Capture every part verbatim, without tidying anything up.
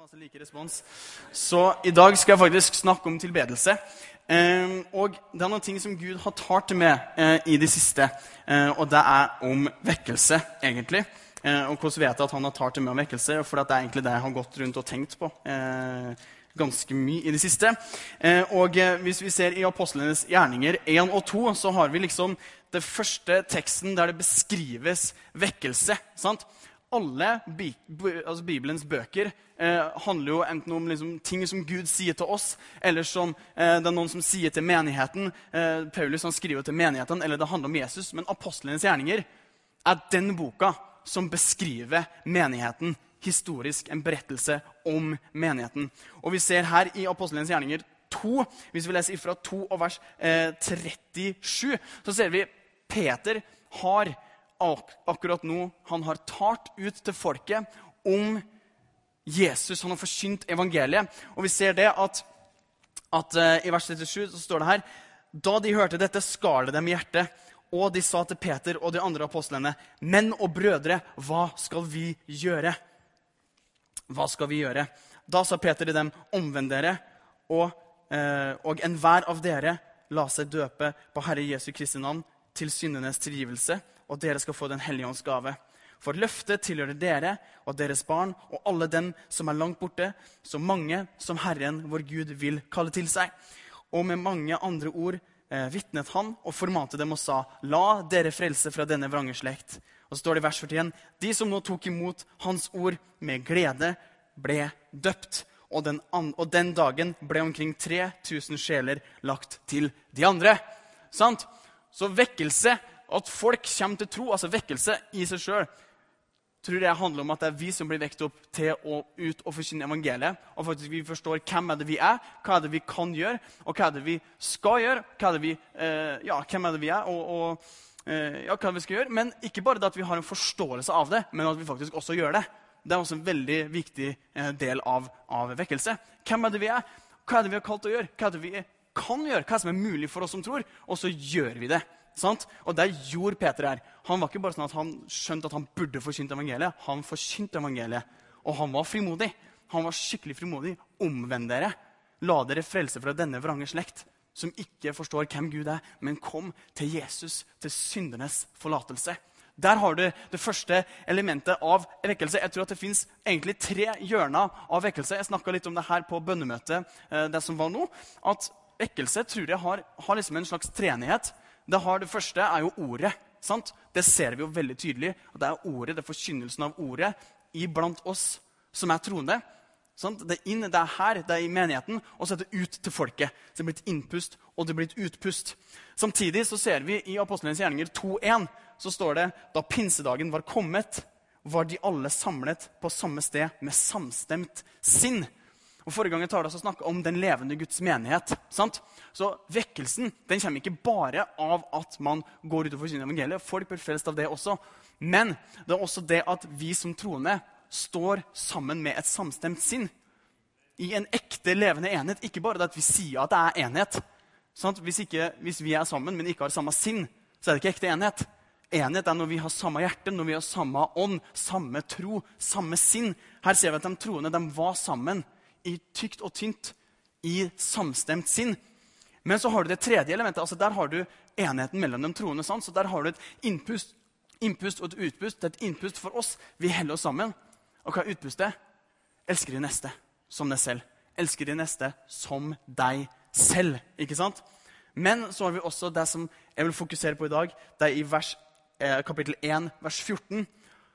masse like respons. Så i dag skal jeg faktisk snakke om tilbedelse. Eh, og det er noen ting som Gud har talt med eh, i det siste. Eh, og det er om vekkelse, egentlig. Eh, og hvordan vet jeg at han har talt med om vekkelse? For det er egentlig det jeg har gått rundt og tenkt på eh, ganske mye i det siste. Eh, og eh, hvis vi ser i Apostlenes gjerninger én og to, så har vi liksom det første teksten der det beskrives vekkelse, sant? Alle bi, altså Bibelens bøker eh, handler jo enten om liksom, ting som Gud sier til oss, eller som eh, det er noen som sier til menigheten. Eh, Paulus han skriver til menigheten, eller det handler om Jesus. Men Apostlenes gjerninger er den boka som beskriver menigheten, historisk en berettelse om menigheten. Og vi ser her i Apostlenes gjerninger to, hvis vi leser ifra to og vers eh, trettisju, så ser vi Peter har Ak akkurat nå, han har talt ut til folket om Jesus, han har forsynt evangeliet. Og vi ser det at, at uh, i vers trettisju så står det her, da de hørte dette skar det dem i hjertet, og de sa til Peter og de andre apostlene, menn og brødre, hva skal vi gjøre? Hva skal vi gjøre? Da sa Peter til dem, omvend dere, og, uh, og enhver av dere la seg døpe på Herre Jesu Kristi navn til syndenes tilgivelse, og dere skal få den hellige ånds gave. For løftet tilhører dere og deres barn, og alle dem som er langt borte, så mange som Herren, vår Gud, vil kalle til seg. Og med mange andre ord eh, vittnet han og formante dem og sa, la dere frelse fra denne vrange slekt. Og så står det i vers førtien, de som nå tok imot hans ord med glede ble døpt. Og den, og den dagen ble omkring tre tusen sjeler lagt til de andre. Sant? Så vekkelse, at folk kommer til tro, altså vekkelse i seg selv, tror jeg handler om at det er vi som blir vekt opp til å ut og forkynne evangeliet, og faktisk vi forstår hvem er det vi er, hva er det vi kan gjøre, og hva er det vi skal gjøre, hva er det vi, eh, ja, hvem er det vi er, og, og eh, ja, hva er det vi skal gjøre, men ikke bare det at vi har en forståelse av det, men at vi faktisk også gjør det. Det er også en veldig viktig eh, del av, av vekkelse. Hvem er det vi er? Hva er det vi har kalt å gjøre? Hva er det vi kan gjøre? Hva er det som er mulig for oss som tror? Og så gjør vi det. Sant? Og det gjorde Peter her. Han var ikke bare sånn at han skjønte at han burde forkynne evangeliet. Han forkynte evangeliet. Og han var frimodig. Han var skikkelig frimodig. Omvend dere. La dere frelse fra denne vrange slekt, som ikke forstår hvem Gud er, men kom til Jesus, til syndernes forlatelse. Der har du det første elementet av vekkelse. Jeg tror at det finnes egentlig tre hjørner av vekkelse. Jeg snakket litt om det her på bønnemøtet, det som var nå. At vekkelse tror jeg har, har liksom en slags treenighet. Det, har, det første er jo ordet, sant? Det ser vi jo veldig tydelig. Og det er ordet, det er forkynnelsen av ordet iblant oss som er troende. Sant? Det er inn, det er her, det er i menigheten, og så er det ut til folket. Så det blir et innpust, og det blir et utpust. Samtidig så ser vi i Apostlenes gjerninger to én, så står det, da pinsedagen var kommet, var de alle samlet på samme sted med samstemt sinn. Og forrige gang jeg talte så snakket om den levende Guds menighet. Sant? Så vekkelsen, den kommer ikke bare av at man går ut og forkynner evangeliet. Folk blir frelst av det også. Men det er også det at vi som troende står sammen med et samstemt sinn. I en ekte levende enhet. Ikke bare det at vi sier at det er enhet. Sant? Hvis, ikke, hvis vi er sammen, men ikke har samme sinn, så er det ikke ekte enhet. Enhet er når vi har samme hjerte, når vi har samme ånd, samme tro, samme sinn. Her ser vi at de troende, de var sammen i tykt og tynt, i samstemt sinn. Men så har du det tredje elementet, altså der har du enheten mellom de troende, sant? Så der har du et innpust, innpust og et utpust. Det er et innpust for oss, vi heller oss sammen. Og hva er utpustet? Elsker de neste som deg selv. Elsker de neste som deg selv, ikke sant? Men så har vi også det som jeg vil fokusere på i dag, det er i vers, eh, kapittel én, vers fjorten.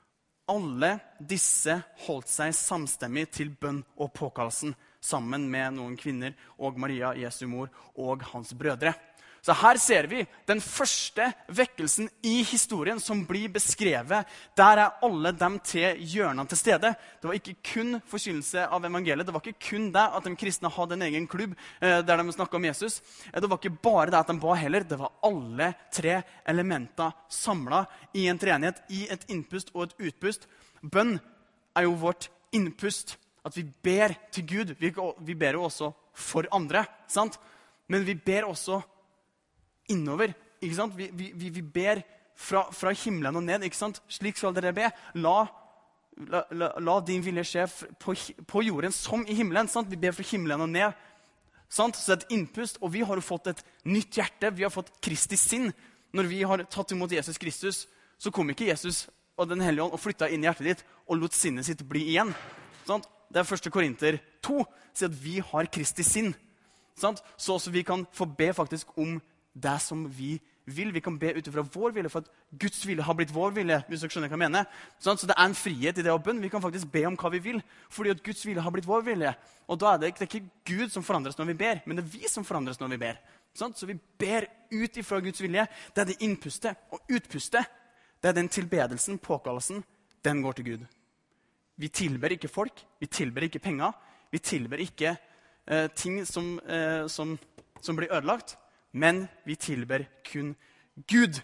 Alle disse holdt seg samstemmig til bønn og påkallelsen, sammen med noen kvinner og Maria, Jesu mor, og hans brødre. Så her ser vi den første vekkelsen i historien som blir beskrevet. Der er alle dem til hjørnene til stede. Det var ikke kun forkynnelse av evangeliet. Det var ikke kun det at de kristne hadde en egen klubb eh, der de snakket om Jesus. Det var ikke bare det at de ba heller. Det var alle tre elementer samlet i en treenighet, i et innpust og et utpust. Bønn er jo vårt innpust. At vi ber til Gud. Vi, vi ber jo også for andre, sant? Men vi ber også innover, ikke sant? Vi, vi, vi ber fra, fra himmelen og ned, ikke sant? Slik skal dere be. La La, la, la din vilje skje på, på jorden som i himmelen. Sant? Vi ber fra himmelen og ned. Sant? Så det er et innpust, og vi har jo fått et nytt hjerte. Vi har fått Kristi sinn. Når vi har tatt imot Jesus Kristus, så kom ikke Jesus og den hellige ånd og flyttet inn i hjertet ditt og lot sinnet sitt bli igjen. Sant? Det er første Korinter to, sier at vi har Kristi sinn. Sant? Så også vi kan få be faktisk om det som vi vil. Vi kan be utifra vår vilje, for at Guds vilje har blitt vår vilje, hvis dere skjønner hva jeg mener. Sånn, så det er en frihet i det å bønn. Vi kan faktisk be om hva vi vil, fordi at Guds vilje har blitt vår vilje. Og da er det, det er ikke Gud som forandres når vi ber, men det er vi som forandres når vi ber. Sånn, så vi ber ut ifra Guds vilje. Det er det innpustet og utpustet. Det er den tilbedelsen, påkallelsen, den går til Gud. Vi tilber ikke folk, vi tilber ikke penger, vi tilber ikke eh, ting som, eh, som, som blir ødelagt, men vi tilber kun Gud.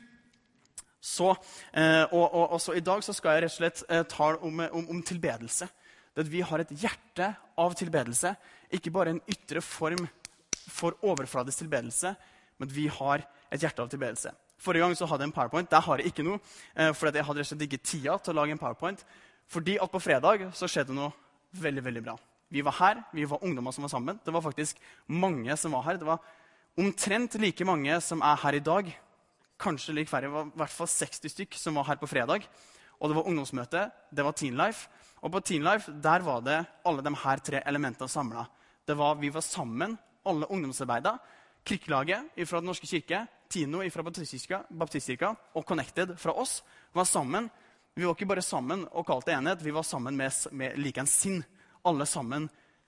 Så, eh, og, og, og så i dag så skal jeg rett og slett eh, tale om, om, om tilbedelse. Det at vi har et hjerte av tilbedelse, ikke bare en ytre form for overfladisk tilbedelse, men vi har et hjerte av tilbedelse. Forrige gang så hadde jeg en PowerPoint, der har jeg ikke noe, eh, for jeg hadde rett og slett ikke tida til å lage en PowerPoint, fordi at på fredag så skjedde noe veldig, veldig bra. Vi var her, vi var ungdommer som var sammen, det var faktisk mange som var her, det var omtrent like mange som er her i dag, kanskje like færre, det var i hvert fall seksti stykk som var her på fredag, og det var ungdomsmøte, det var Teen Life, og på Teen Life, der var det alle de her tre elementene samlet. Det var, vi var sammen, alle ungdomsarbeider, Krikkelaget fra Den Norske Kirke, Tino fra Baptistkirka, Baptistkirka og Connected fra oss var sammen. Vi var ikke bare sammen og kalte enhet, vi var sammen med, med like en sinn. Alle sammen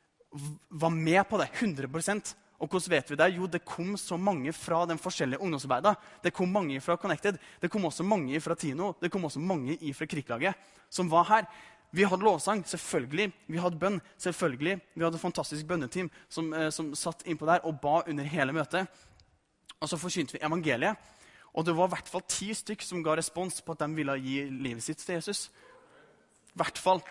var med på det, hundre prosent. Og hvordan vet vi det? Jo, det kom så mange fra den forskjellige ungdomsarbeidet. Det kom mange fra Connected, det kom også mange fra Tino, det kom også mange fra Krikkelaget som var her. Vi hadde lovsang, selvfølgelig. Vi hadde bønn, selvfølgelig. Vi hadde et fantastisk bønneteam som, eh, som satt innpå der og ba under hele møtet. Og så forsynte vi evangeliet. Og det var i hvert fall ti stykk som ga respons på at de ville gi livet sitt til Jesus. I hvert fall.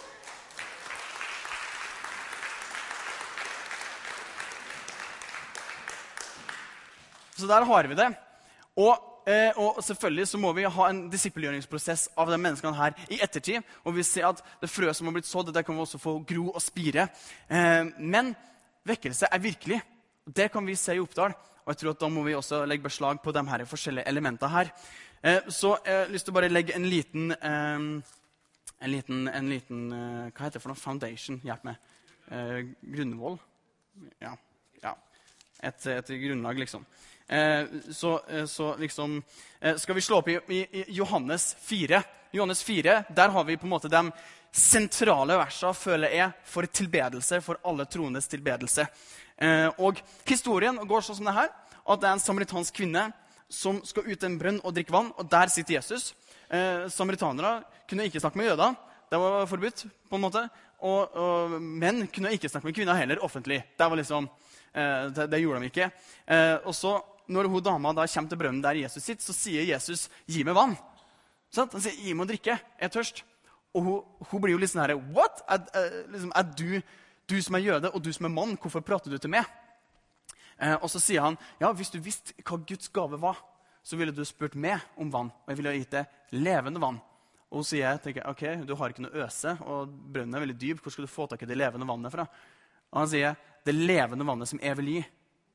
Så der har vi det. Og, eh, og selvfølgelig så må vi ha en disippelgjøringsprosess av de menneskene her i ettertid. Og vi ser at det frø som har blitt sådd, det kan vi også få gro og spire. Eh, men vekkelse er virkelig. Det kan vi se i Oppdal. Og jeg tror at da må vi også legge beslag på de her forskjellige elementene her. Eh, så jeg har lyst til å bare legge en liten, eh, en liten, en liten eh, hva heter det for noe? Foundation, hjelp meg. Eh, grunnvoll. Ja, ja. Et, et grunnlag, liksom. Eh, så, eh, så liksom, eh, skal vi slå opp i, i, i Johannes fire. Johannes fire, der har vi på en måte de sentrale versene, føler jeg, for tilbedelse, for alle troendes tilbedelse. Eh, og historien går sånn som det her, at det er en samaritansk kvinne som skal ut en brønn og drikke vann, og der sitter Jesus. Eh, samaritanere kunne ikke snakke med jøder, det var forbudt på en måte, og, og menn kunne ikke snakke med kvinner heller offentlig. Det var liksom, eh, det, det gjorde de ikke. Eh, og så, når hun dama da kommer til brønnen der Jesus sitter, så sier Jesus, gi meg vann. Sånn? Han sier, gi meg å drikke, jeg er tørst. Og hun, hun blir jo litt sånn her, what? Er, er, liksom, er du, du som er jøde, og du som er mann, hvorfor prater du til meg? Eh, og så sier han, ja, hvis du visste hva Guds gave var, så ville du spurt meg om vann, og jeg ville ha gitt deg levende vann. Og hun sier, jeg tenker, ok, du har ikke noe øse, og brønnen er veldig dyp, hvor skal du få tak i det levende vannet fra? Og han sier, det levende vannet som jeg vil gi,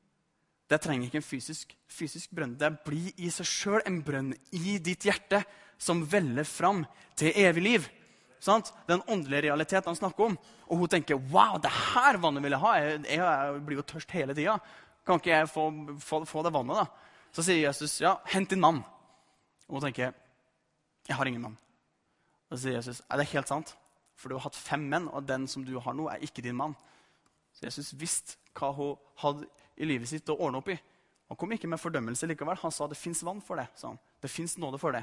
det trenger ikke en fysisk, fysisk brønn. Det blir i seg selv en brønn i ditt hjerte som veller fram til evig liv. Sant? Den åndelige realiteten han snakker om. Og hun tenker, wow, det her vannet vil jeg ha. Jeg, jeg blir jo tørst hele tiden. Kan ikke jeg få, få, få det vannet da? Så sier Jesus, ja, hent din mann. Og hun tenker, jeg har ingen mann. Og så sier Jesus, er det helt sant? For du har hatt fem menn, og den som du har nå er ikke din mann. Så Jesus visste hva hun hadde i livet sitt å ordne opp i. Han kom ikke med fordømmelse likevel. Han sa, det finnes vann for det, sa han. Det finnes nåde for det.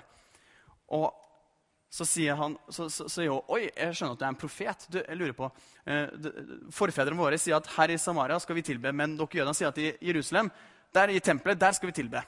Og så sier han, så, så, så sier hun, oi, jeg skjønner at du er en profet. Du, jeg lurer på, eh, forfedrene våre sier at her i Samaria skal vi tilbe, men dere jødene sier at i Jerusalem, der i tempelet, der skal vi tilbe.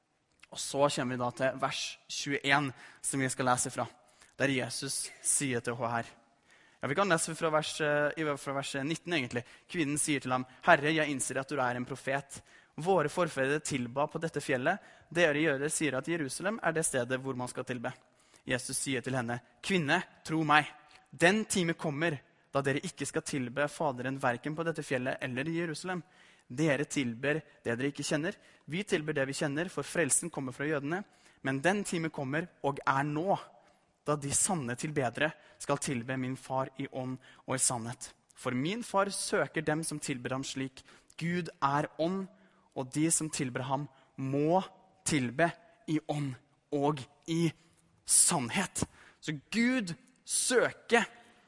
Og så kommer vi da til vers tjueen, som vi skal lese fra, der Jesus sier til henne her. Ja, vi kan lese fra vers, fra vers nitten egentlig. Kvinnen sier til ham, Herre, jeg innser at du er en profet. Våre forfedre tilba på dette fjellet. Dere jøder sier at Jerusalem er det stedet hvor man skal tilbe. Jesus sier til henne, kvinne, tro meg, den time kommer da dere ikke skal tilbe Faderen hverken på dette fjellet eller i Jerusalem. Dere tilber det dere ikke kjenner. Vi tilber det vi kjenner, for frelsen kommer fra jødene. Men den time kommer, og er nå, da de sanne tilbedere skal tilbe min far i ånd og i sannhet. For min far søker dem som tilber ham slik. Gud er ånd, og de som tilber ham må tilbe i ånd og i sannhet. Så Gud søker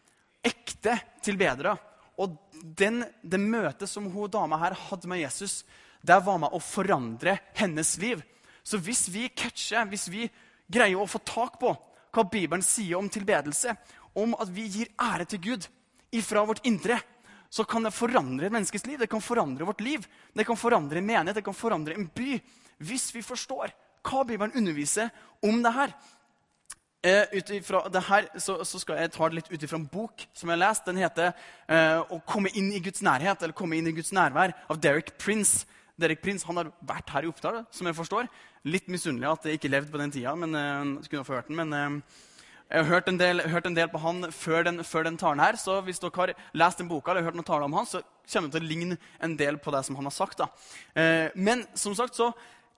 ekte tilbedere. Og den, det møtet som hun dama her hadde med Jesus, det var med å forandre hennes liv. Så hvis vi catcher, hvis vi greier å få tak på hva Bibelen sier om tilbedelse, om at vi gir ære til Gud ifra vårt indre, så kan det forandre et menneskes liv, det kan forandre vårt liv, det kan forandre en menighet, det kan forandre en by, hvis vi forstår hva Bibelen underviser om det her. Uh, utifra det her så, så skal jeg ta det litt ut ifra en bok som jeg har lest. Den heter uh, Å komme inn i Guds nærhet, eller komme inn i Guds nærvær, av Derek Prince. Derek Prince, han har vært her i Oppdal, som jeg forstår. Litt misunnelig at jeg ikke levde på den tida, men uh, skulle få hørt den. Men uh, jeg har hørt en, del, hørt en del på han før den, før den talen her, så hvis dere har lest den boka eller hørt noen taler om han, så kommer det til å ligne en del på det som han har sagt. Da. Uh, men som sagt så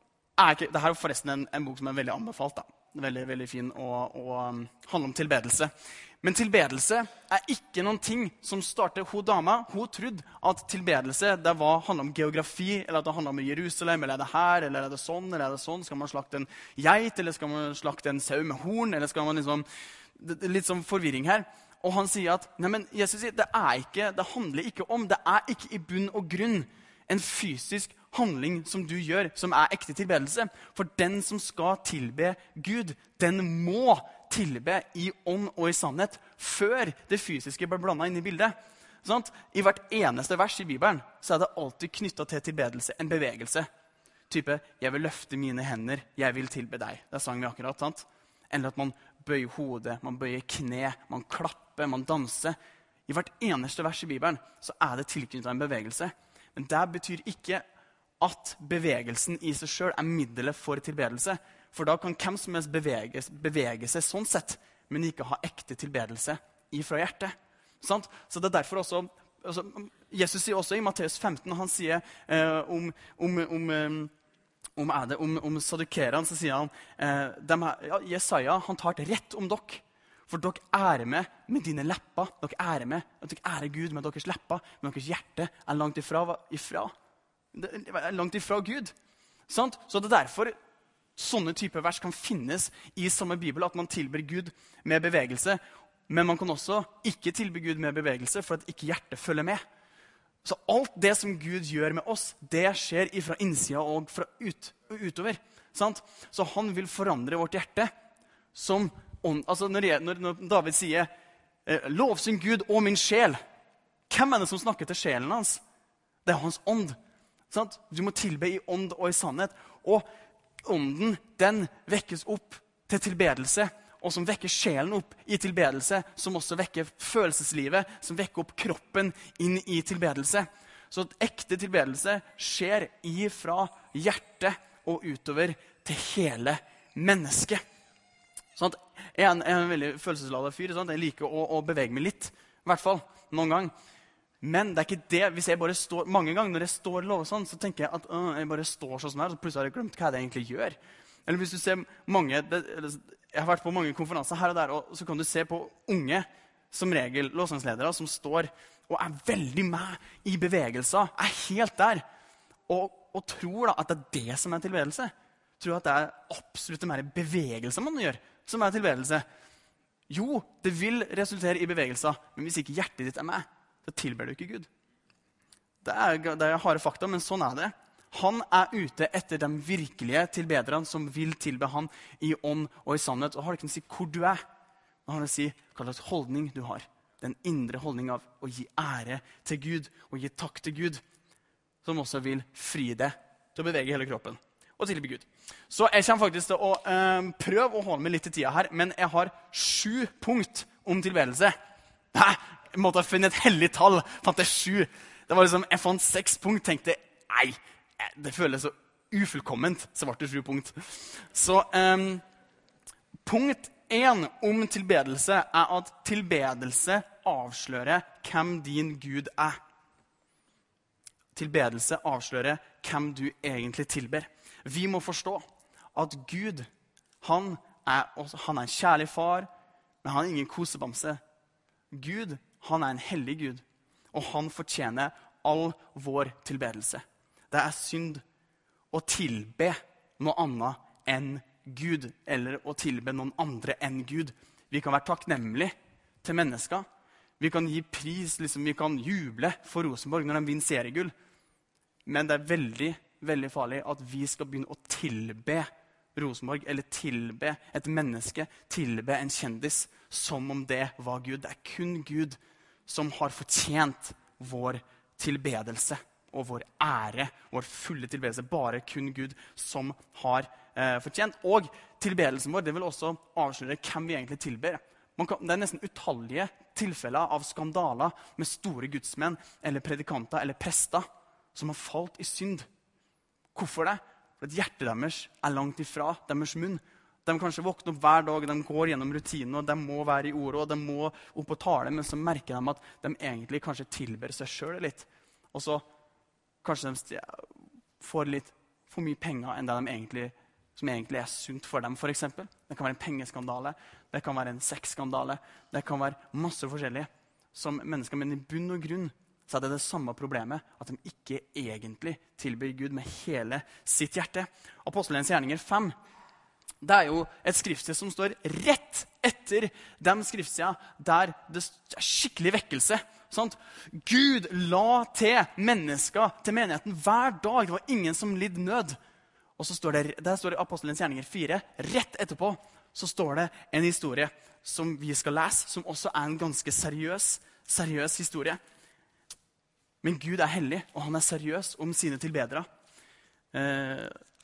er ikke, det her er forresten en, en bok som er veldig anbefalt da. Veldig, veldig fin og, og um, handler om tilbedelse. Men tilbedelse er ikke noen ting som starter hun dama. Hun trodde at tilbedelse det var, handler om geografi, eller at det handler om Jerusalem, eller er det her, eller er det sånn, eller er det sånn. Skal man slakte en geit, eller skal man slakte en sau med horn, eller skal man liksom, det, det er litt sånn forvirring her. Og han sier at, nei, men Jesus sier, det er ikke, det handler ikke om, det er ikke i bunn og grunn en fysisk handling som du gjør, som er ekte tilbedelse. For den som skal tilbe Gud, den må tilbe i ånd og i sannhet før det fysiske blir blandet inn i bildet. Sånn? I hvert eneste vers i Bibelen så er det alltid knyttet til tilbedelse, en bevegelse. Type, jeg vil løfte mine hender, jeg vil tilbe deg. Det sang vi akkurat, sant? Eller at man bøyer hodet, man bøyer kne, man klapper, man danser. I hvert eneste vers i Bibelen så er det tilknyttet en bevegelse. Men det betyr ikke at bevegelsen i seg selv er middelet for tilbedelse. For da kan hvem som helst bevege, bevege seg sånn sett, men ikke ha ekte tilbedelse ifra hjertet. Sant? Så det er derfor også, altså, Jesus sier også i Matteus femten, han sier eh, om, om, om, om, er det, om, om sadukeren, så sier han, eh, dem her, ja, Jesaja, han tar et rett om dere. For dere ærer med med dine lepper, dere ærer med, at dere ærer Gud med deres lepper, men deres hjerte er langt ifra, ifra. Det er langt ifra Gud. Sant? Så det er derfor sånne typer vers kan finnes i samme Bibel, at man tilber Gud med bevegelse, men man kan også ikke tilbe Gud med bevegelse, for at ikke hjertet følger med. Så alt det som Gud gjør med oss, det skjer fra innsida og fra ut, utover. Sant? Så han vil forandre vårt hjerte som altså når, jeg, når, når David sier lovsyng Gud og min sjel, hvem er det som snakker til sjelen hans? Det er hans ånd. Sant? Du må tilbe i ånd og i sannhet. Og ånden, den vekkes opp til tilbedelse, og som vekker sjelen opp i tilbedelse, som også vekker følelseslivet, som vekker opp kroppen inn i tilbedelse. Så at ekte tilbedelse skjer ifra hjertet og utover til hele mennesket. Sånn at jeg er en, jeg er en veldig følelsesladet fyr, sånn at jeg liker å, å bevege meg litt, i hvert fall, noen gang. Men det er ikke det, hvis jeg bare står, mange ganger når jeg står lov sånn, så tenker jeg at øh, jeg bare står sånn her, så plutselig har jeg glemt hva jeg egentlig gjør. Eller hvis du ser mange, det, jeg har vært på mange konferanser her og der, og så kan du se på unge, som regel lovsangsledere, som står og er veldig med i bevegelser, er helt der, og, og tror da at det er det som er tilbedelse. Tror at det er absolutt mer bevegelse man gjør, som er tilbedelse. Jo, det vil resultere i bevegelser, men hvis ikke hjertet ditt er med, så tilber du ikke Gud. Det er, det er harde fakta, men sånn er det. Han er ute etter de virkelige tilbederne som vil tilbe han i ånd og i sannhet. Og har ikke å si hvor du er, men han vil si hva slags holdning du har. Den indre holdning av å gi ære til Gud og gi takk til Gud, som også vil fri deg til å bevege hele kroppen og tilbe Gud. Så jeg kommer faktisk til å um, prøve å holde meg litt i tida her, men jeg har sju punkt om tilbedelse. Nei, jeg måtte ha funnet et hellig tall, fant jeg sju. Det var liksom, jeg fant seks punkt, tenkte, nei, det føles så ufullkomment, så ble det sju punkt. Så um, punkt én om tilbedelse er at tilbedelse avslører hvem din Gud er. Tilbedelse avslører hvem du egentlig tilber. Vi må forstå at Gud, han er, han er en kjærlig far, men han er ingen kosebamse. Gud, han er en hellig Gud, og han fortjener all vår tilbedelse. Det er synd å tilbe noe annet enn Gud, eller å tilbe noen andre enn Gud. Vi kan være takknemlige til mennesker. Vi kan gi pris, liksom, vi kan juble for Rosenborg når de vinner seriegull. Men det er veldig, veldig farlig at vi skal begynne å tilbe Rosenborg, eller tilbe et menneske, tilbe en kjendis, som om det var Gud. Det er kun Gud som har fortjent vår tilbedelse og vår ære, vår fulle tilbedelse. Bare kun Gud som har eh, fortjent. Og tilbedelsen vår, det vil også avsløre hvem vi egentlig tilber. Man kan, det er nesten utallige tilfeller av skandaler med store gudsmenn, eller predikanter, eller prester, som har falt i synd. Hvorfor det? For at hjertet deres er langt ifra deres munn. De kanskje våkner opp hver dag, de går gjennom rutinen, og de må være i ordet, og de må opp og tale, men så merker de at de egentlig kanskje tilber seg selv litt. Og så kanskje de får litt for mye penger enn det de egentlig, som egentlig er sunt for dem, for eksempel. Det kan være en pengeskandale, det kan være en sexskandale, det kan være masse forskjellige som mennesker, men i bunn og grunn så er det det samme problemet, at de ikke egentlig tilbyr Gud med hele sitt hjerte. Apostelens gjerninger fem, det er jo et skriftsted som står rett etter de skriftstedene der det er skikkelig vekkelse. Sant? Gud la til mennesker, til menigheten hver dag. Det var ingen som lidde nød. Og så står det, der står det i Apostelens gjerninger fire, rett etterpå, så står det en historie som vi skal lese, som også er en ganske seriøs, seriøs historie. Men Gud er hellig, og han er seriøs om sine tilbedere. Eh,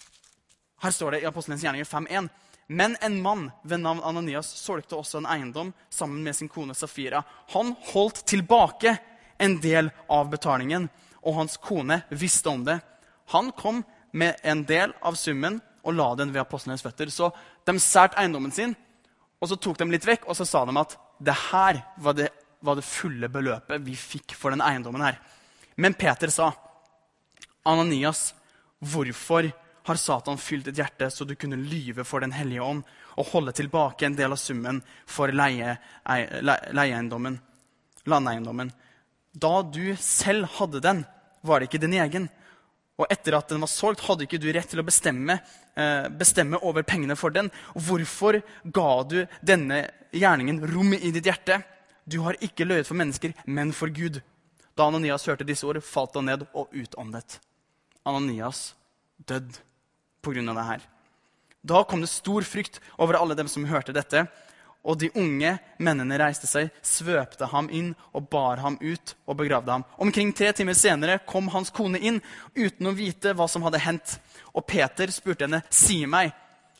her står det i Apostelens gjerninger fem en. Men en mann ved navn Ananias solgte også en eiendom sammen med sin kone Safira. Han holdt tilbake en del av betalingen, og hans kone visste om det. Han kom med en del av summen og la den ved apostlenes føtter. Så de sært eiendommen sin, og så tok de litt vekk, og så sa de at det her var det, var det fulle beløpet vi fikk for den eiendommen her. Men Peter sa, Ananias, hvorfor har Satan fylt ditt hjerte så du kunne lyve for den hellige ånd og holde tilbake en del av summen for leie, le, leieeiendommen, landeiendommen? Da du selv hadde den, var det ikke din egen. Og etter at den var solgt, hadde ikke du rett til å bestemme, eh, bestemme over pengene for den. Hvorfor ga du denne gjerningen rom i ditt hjerte? Du har ikke løyet for mennesker, men for Gud. Da Ananias hørte disse ord, falt han ned og utåndet. Ananias død på grunn av det her. Da kom det stor frykt over alle dem som hørte dette, og de unge mennene reiste seg, svøpte ham inn og bar ham ut og begravde ham. Omkring tre timer senere kom hans kone inn, uten å vite hva som hadde hendt. Og Peter spurte henne, si meg,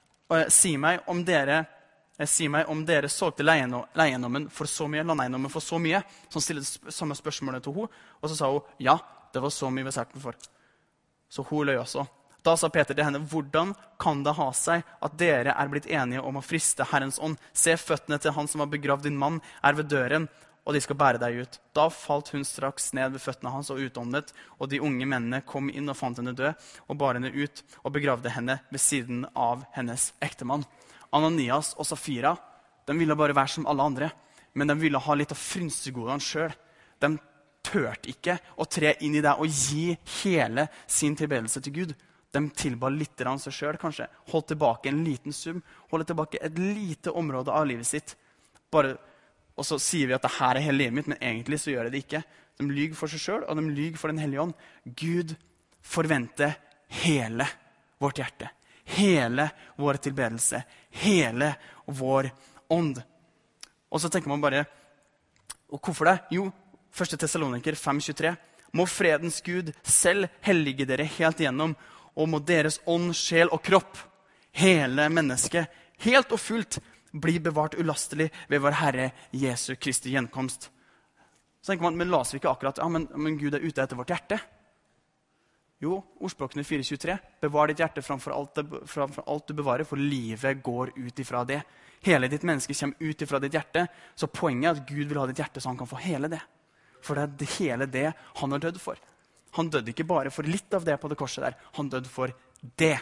si meg om dere Si meg om dere solgte leieeiendommen for så mye, landeiendommen for så mye. Så han stilte samme spørsmålet til henne, og så sa hun, ja, det var så mye vi solgte den for. Så hun løy også. Da sa Peter til henne, hvordan kan det ha seg at dere er blitt enige om å friste Herrens ånd? Se, føttene til han som har begravd din mann er ved døren, og de skal bære deg ut. Da falt hun straks ned ved føttene hans og utåndet, og de unge mennene kom inn og fant henne død, og bar henne ut og begravde henne ved siden av hennes ektemann. Ananias og Safira, de ville bare være som alle andre, men de ville ha litt av frynsegodene selv. De tørte ikke å tre inn i det og gi hele sin tilbedelse til Gud. De tilba litt av seg selv, kanskje. Holdt tilbake en liten sum, holdt tilbake et lite område av livet sitt. Bare, og så sier vi at det her er hele livet mitt, men egentlig så gjør det ikke. De lyger for seg selv, og de lyger for den hellige ånd. Gud forventer hele vårt hjerte. Hele vår tilbedelse, hele vår ånd. Og så tenker man bare, og hvorfor det? Jo, første Tessaloniker fem tjuetre. Må fredens Gud selv hellige dere helt igjennom, og må deres ånd, sjel og kropp, hele mennesket, helt og fullt, bli bevart ulastelig ved vår Herre Jesu Kristi gjenkomst. Så tenker man, men la oss ikke akkurat, ja, men, men Gud er ute etter vårt hjerte. Jo, ordspråkene fire tjuetre. Bevar ditt hjerte framfor alt, det, framfor alt du bevarer, for livet går ut ifra det. Hele ditt menneske kommer ut ifra ditt hjerte. Så poenget er at Gud vil ha ditt hjerte så han kan få hele det. For det er det, hele det han har dødd for. Han døde ikke bare for litt av det på det korset der. Han døde for det.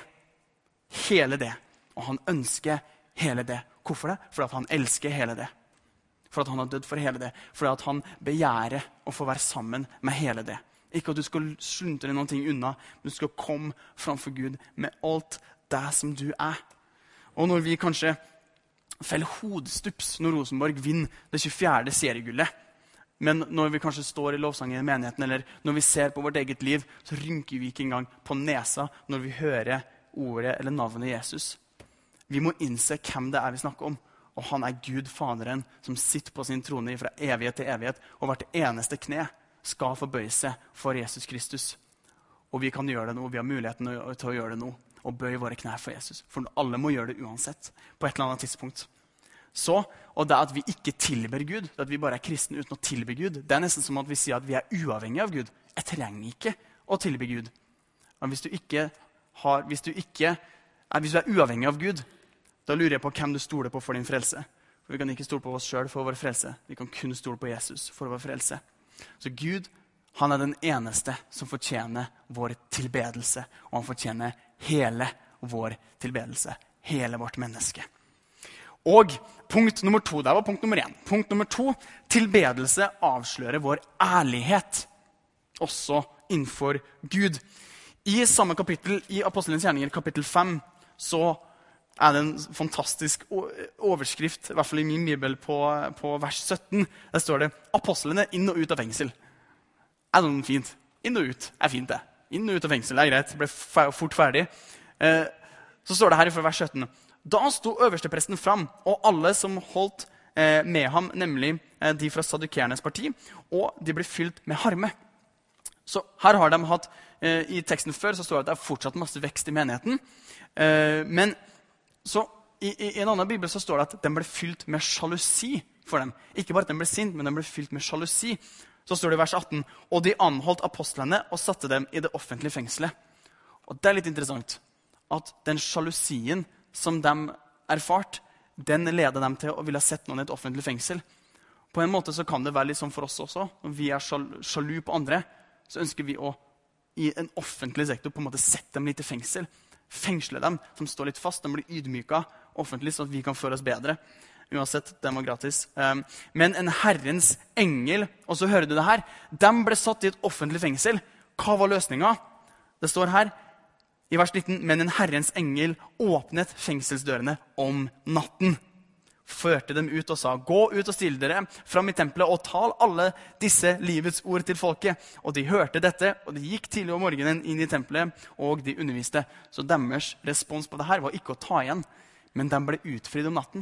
Hele det. Og han ønsker hele det. Hvorfor det? Fordi at han elsker hele det. For at han har dødd for hele det. Fordi at han begjærer å få være sammen med hele det. Ikke at du skal sluntre noen ting unna, men du skal komme framfor Gud med alt det som du er. Og når vi kanskje feller hodestups når Rosenborg vinner det tjuefjerde seriegullet, men når vi kanskje står i lovsangen i menigheten, eller når vi ser på vårt eget liv, så rynker vi ikke engang på nesa når vi hører ordet eller navnet Jesus. Vi må innse hvem det er vi snakker om. Og han er Gud, Faderen, som sitter på sin trone fra evighet til evighet, og hvert eneste kne skal forbøye seg for Jesus Kristus. Og vi kan gjøre det nå, vi har muligheten til å gjøre det nå, og bøye våre knær for Jesus. For alle må gjøre det uansett, på et eller annet tidspunkt. Så, og det at vi ikke tilber Gud, det at vi bare er kristne uten å tilbe Gud, det er nesten som at vi sier at vi er uavhengige av Gud. Jeg trenger ikke å tilbe Gud. Men hvis du ikke har, hvis du ikke, er, hvis du er uavhengig av Gud, da lurer jeg på hvem du stoler på for din frelse. For vi kan ikke stole på oss selv for vår frelse. Vi kan kun stole på Jesus for vår frelse. Så Gud, han er den eneste som fortjener vår tilbedelse, og han fortjener hele vår tilbedelse, hele vårt menneske. Og punkt nummer to, det var punkt nummer én. Punkt nummer to, tilbedelse avslører vår ærlighet, også innenfor Gud. I samme kapittel, i Apostelens gjerninger, kapittel fem, så er det en fantastisk overskrift, i hvert fall i min bibel, på, på vers sytten. Der står det, apostlene inn og ut av fengsel. Er det noe fint? Inn og ut er fint det. Inn og ut av fengsel, det er greit, det ble fort ferdig. Eh, så står det her fra vers sytten. Da sto øverstepresten fram, og alle som holdt eh, med ham, nemlig eh, de fra Sadukernes parti, og de ble fylt med harme. Så her har de hatt, eh, i teksten før, så står det at det er fortsatt masse vekst i menigheten. Eh, men så i, i en annen bibel så står det at den ble fylt med sjalusi for dem. Ikke bare at den ble sint, men den ble fylt med sjalusi. Så står det i vers atten, og de anholdt apostlene og satte dem i det offentlige fengselet. Og det er litt interessant at den sjalusien som de erfart, den leder dem til å ville sette noen i et offentlig fengsel. På en måte så kan det være litt sånn for oss også. Når vi er sjalu på andre, så ønsker vi å i en offentlig sektor på en måte sette dem litt i fengsel. Fengsle dem, som står litt fast, de blir ydmyka offentlig, så at vi kan føle oss bedre. Uansett, det var gratis. Um, men en Herrens engel, og så hører du det her, de ble satt i et offentlig fengsel. Hva var løsningen? Det står her, i vers nitten, men en Herrens engel åpnet fengselsdørene om natten. Førte dem ut og sa, gå ut og still dere fram i tempelet og tal alle disse livets ord til folket. Og de hørte dette, og de gikk tidlig om morgenen inn i tempelet, og de underviste. Så deres respons på det her var ikke å ta igjen, men de ble utfridd om natten.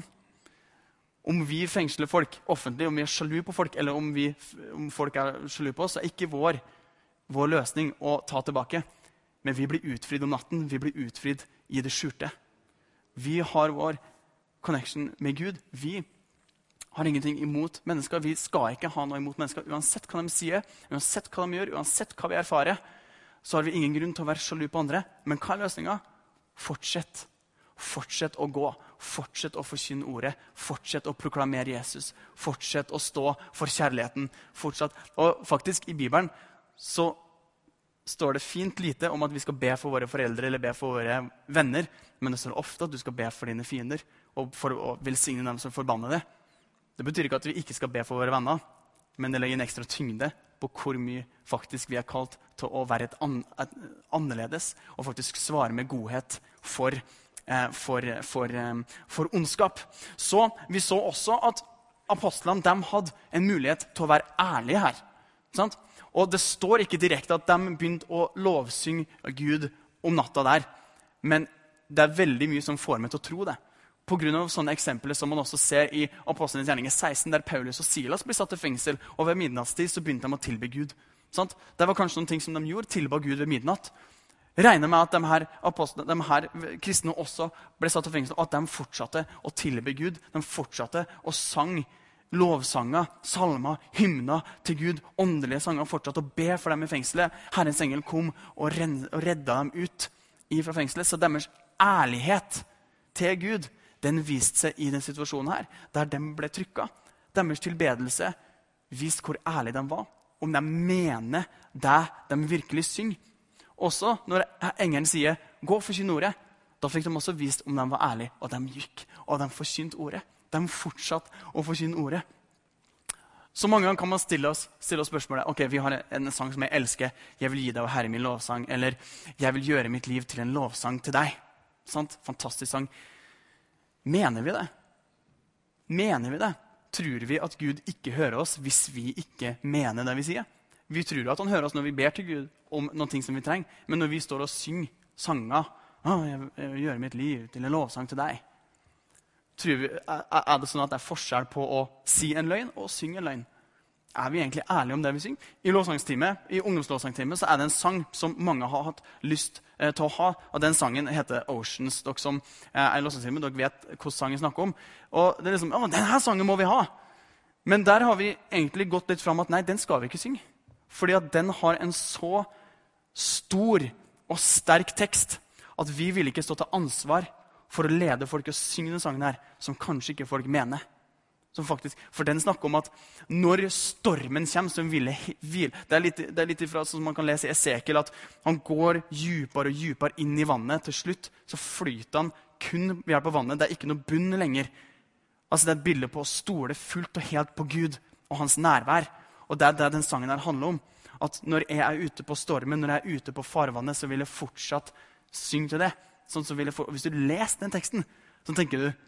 Om vi fengsler folk offentlig, om vi er sjalu på folk, eller om, vi, om folk er sjalu på oss, så er ikke vår, vår løsning å ta tilbake. Men vi blir utfridd om natten, vi blir utfridd i det skjulte. Vi har vår connection med Gud. Vi har ingenting imot mennesker. Vi skal ikke ha noe imot mennesker. Uansett hva de sier, uansett hva de gjør, uansett hva vi erfarer, så har vi ingen grunn til å være sjalu på andre. Men hva er løsningen? Fortsett. Fortsett å gå. Fortsett å forkynne ordet. Fortsett å proklamere Jesus. Fortsett å stå for kjærligheten. Fortsett. Og faktisk i Bibelen så står det fint lite om at vi skal be for våre foreldre eller be for våre venner, men det står ofte at du skal be for dine fiender og for å velsigne dem som forbanner det. Det betyr ikke at vi ikke skal be for våre venner, men det legger en ekstra tyngde på hvor mye faktisk vi er kalt til å være et, an, et annerledes og faktisk svare med godhet for, eh, for, for, eh, for ondskap. Så vi så også at apostlene, de hadde en mulighet til å være ærlige her. Sant? Og det står ikke direkte at de begynte å lovsynge Gud om natta der. Men det er veldig mye som får meg til å tro det. På grunn av sånne eksempler som man også ser i Apostlenes gjerninger seksten, der Paulus og Silas ble satt i fengsel, og ved midnattstid så begynte de å tilbe Gud. Sant? Det var kanskje noen ting som de gjorde, tilba Gud ved midnatt. Regner med at de her, apostlene, de her kristne også ble satt i fengsel, og at de fortsatte å tilbe Gud. De fortsatte å sang lovsanger, salmer, hymner til Gud, åndelige sanger, fortsatt å be for dem i fengselet. Herrens engel kom og redda dem ut fra fengselet. Så deres ærlighet til Gud, den viste seg i den situasjonen her, der de ble trykket. Deres tilbedelse viste hvor ærlige de var, om de mener det de virkelig synger. Også når engelen sier, gå for sin ordet, da fikk de også vist om de var ærlige, og de gikk, og de forsynte ordet. De fortsatte å forkynne ordet. Så mange ganger kan man stille oss, stille oss spørsmålet, ok, vi har en sang som jeg elsker, jeg vil gi deg å herre min lovsang, eller jeg vil gjøre mitt liv til en lovsang til deg. Sant? Fantastisk sang. Mener vi det? Mener vi det? Tror vi at Gud ikke hører oss hvis vi ikke mener det vi sier? Vi tror at han hører oss når vi ber til Gud om noen ting som vi trenger, men når vi står og synger sanger, «Å, jeg vil gjøre mitt liv til en lovsang til deg», tror vi, er det sånn at det er forskjell på å si en løgn og synge en løgn? Er vi egentlig ærlige om det vi synger? I lovsangstime, i ungdomslovsangstime, så er det en sang som mange har hatt lyst eh, til å ha, og den sangen heter Oceans. Dere som eh, er i lovsangstime, dere vet hvordan sangen snakker om. Og det er liksom, å, denne sangen må vi ha! Men der har vi egentlig gått litt fram at nei, den skal vi ikke synge. Fordi at den har en så stor og sterk tekst, at vi vil ikke stå til ansvar for å lede folk å synge den sangen her, som kanskje ikke folk mener. Som faktisk, for den snakker om at når stormen kommer, så vil hvile. Det er litt, det er litt ifra, som man kan lese i Esekiel, at han går djupere og djupere inn i vannet. Til slutt så flyter han kun ved hjelp av vannet. Det er ikke noe bunn lenger. Altså det er et bilde på å stole fullt og helt på Gud og hans nærvær. Og det er det den sangen her handler om. At når jeg er ute på stormen, når jeg er ute på farvannet, så vil jeg fortsatt synge til det. Sånn så vil jeg for... Hvis du leser den teksten, så tenker du,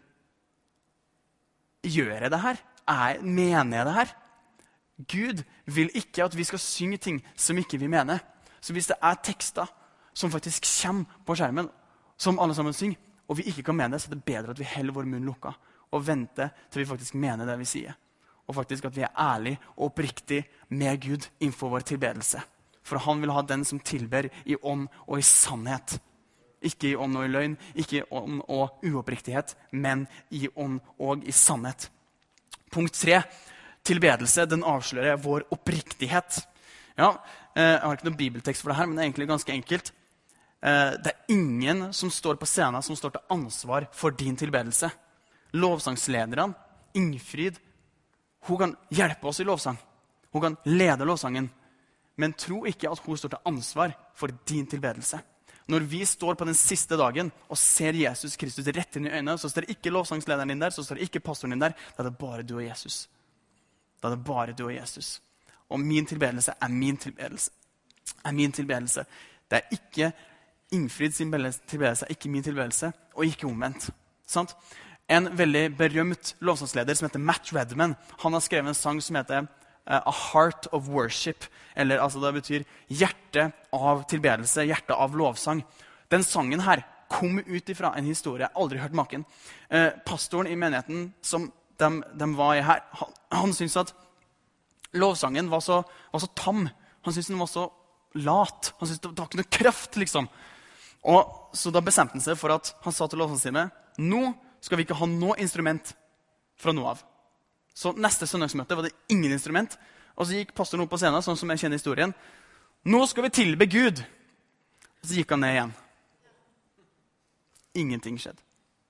gjør jeg det her? Er... Mener jeg det her? Gud vil ikke at vi skal synge ting som ikke vi mener. Så hvis det er tekster som faktisk kommer på skjermen, som alle sammen synger, og vi ikke kan mene det, så er det bedre at vi holder vår munn lukka og venter til vi faktisk mener det vi sier. Og faktisk at vi er ærlige og oppriktige med Gud innenfor vår tilbedelse. For han vil ha den som tilber i ånd og i sannhet. Ikke i ånd og i løgn, ikke i ånd og uoppriktighet, men i ånd og i sannhet. Punkt tre. Tilbedelse, den avslører vår oppriktighet. Ja, jeg har ikke noen bibeltekst for det her, men det er egentlig ganske enkelt. Det er ingen som står på scenen som står til ansvar for din tilbedelse. Lovsangslederen, Ingfrid, hun kan hjelpe oss i lovsang. Hun kan lede lovsangen. Men tro ikke at hun står til ansvar for din tilbedelse. Når vi står på den siste dagen og ser Jesus Kristus rett inn i øynene, så står ikke lovsangslederen din der, så står ikke pastoren din der. Da er det bare du og Jesus. Da er det bare du og Jesus. Og min tilbedelse er min tilbedelse. Er min tilbedelse. Det er ikke Ingfrid sin tilbedelse, er ikke min tilbedelse, og ikke omvendt. Sant? En veldig berømt lovsangsleder som heter Matt Redman, han har skrevet en sang som heter A Heart of Worship, eller altså det betyr hjerte av tilbedelse, hjerte av lovsang. Den sangen her kom ut ifra en historie, jeg har aldri hørt maken. Eh, pastoren i menigheten som de, de var i her, han, han syntes at lovsangen var så, var så tam. Han syntes den var så lat. Han syntes det var ikke noe kraft, liksom. Og så da bestemte han seg for at han sa til lovsangsteamet, nå skal vi ikke ha noe instrument fra nå av. Så neste søndagsmøte var det ingen instrument. Og så gikk pastoren opp på scenen, sånn som jeg kjenner historien. Nå skal vi tilbe Gud. Og så gikk han ned igjen. Ingenting skjedde.